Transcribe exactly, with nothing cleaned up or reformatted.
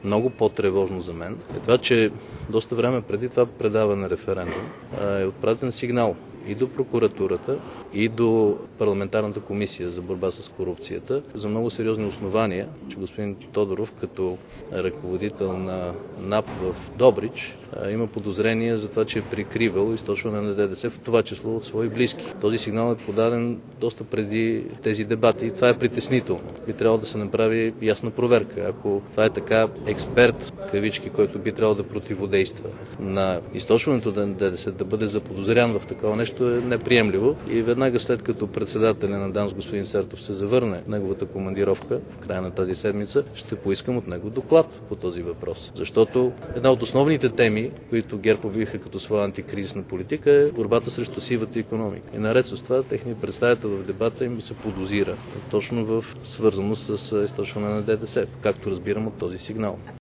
много по-тревожно за мен е това, че доста време преди това предаване референдум е отпратен сигнал и до прокуратурата, и до парламентарната комисия за борба с корупцията за много сериозни основания, че господин Тодоров като ръководител на НАП в Добрич има подозрение за това, че е прикривал източване на ДДС, в това число от свои близки. Този сигнал е подаден доста преди тези дебати и това е притеснително. Би трябвало да се направи ясна проверка. Ако това е така, експерт, кавички, който би трябвало да противодейства на източването на ДДС, да бъде заподозрян в такова нещо е неприемливо и веднага след като председателя на ДАНС господин Сертов се завърне в неговата командировка в края на тази седмица, ще поискам от него доклад по този въпрос. Защото една от основните теми, които ГЕРБ обявиха като своя антикризисна политика, е борбата срещу сивата икономика. И наред с това, техният представител в дебата им се подозира точно в свързаност с източване на ДДС, както разбирам от този сигнал.